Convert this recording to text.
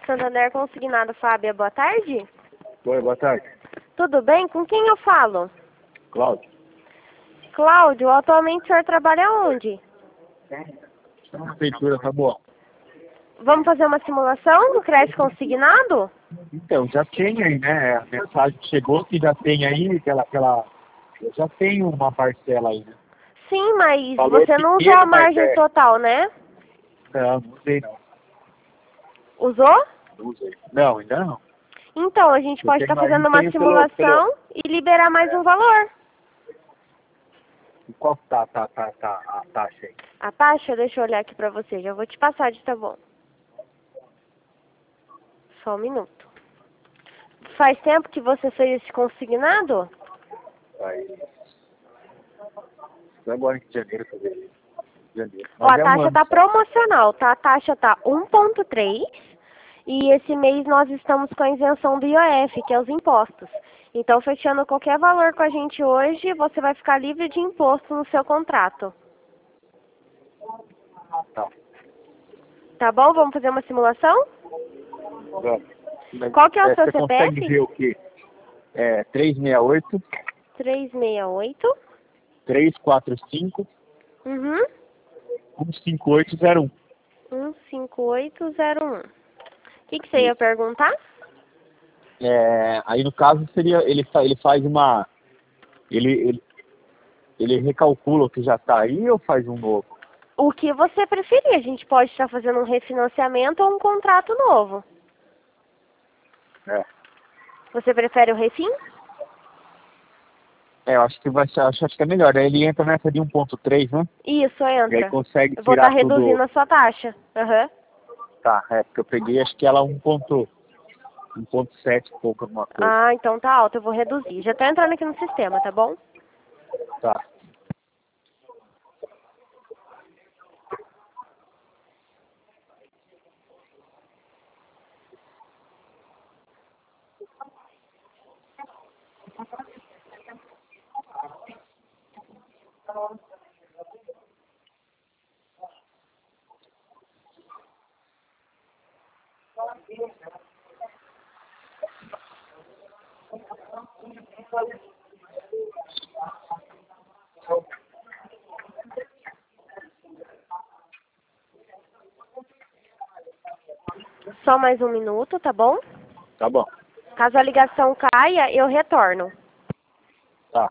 Santander Consignado, Fábia, boa tarde. Oi, boa tarde. Tudo bem? Com quem eu falo? Cláudio. Cláudio, atualmente o senhor trabalha onde? Na prefeitura, tá bom. Vamos fazer uma simulação do crédito consignado? Então, já tem aí, né? A mensagem chegou que já tem aí, eu já tenho uma parcela aí, né? Sim, mas Valor você não usou pequeno, a mas margem total, né? Não usei não. Usou? Não usei. Não, ainda não. Então, a gente Eu pode estar tenho, fazendo eu uma tenho simulação e liberar mais um valor. Qual que tá a taxa aí? A taxa, deixa eu olhar aqui pra você, já vou te passar de tá bom. Só um minuto. Faz tempo que você fez esse consignado? Aí, agora em janeiro, fevereiro. Janeiro. Ó, a Mas é um taxa ano tá só. promocional, tá? A taxa tá 1,3 e esse mês nós estamos com a isenção do IOF, que é os impostos. Então, fechando qualquer valor com a gente hoje, você vai ficar livre de imposto no seu contrato. Tá. Tá bom? Vamos fazer uma simulação? Vamos. Mas, Qual que é o seu você consegue CPF? ver o quê? 368 368. 345 Uhum. 15801. 15801. O que você ia Isso. perguntar? Aí no caso seria, ele faz uma. Ele recalcula o que já está aí ou faz um novo? O que você preferir. A gente pode estar fazendo um refinanciamento ou um contrato novo. É. Você prefere o refim? Eu acho que vai ser, acho que é melhor. Aí ele entra nessa de 1.3, né? Isso, E aí entra. consegue Eu vou estar tirar tudo. reduzindo a sua taxa. Aham. Tá, porque eu peguei, acho que ela 1.7 e pouco alguma coisa. Ah, então tá alto. Eu vou reduzir. Já tá entrando aqui no sistema, tá bom? Tá. Só mais um minuto, tá bom? Tá bom. Caso a ligação caia, eu retorno. Tá.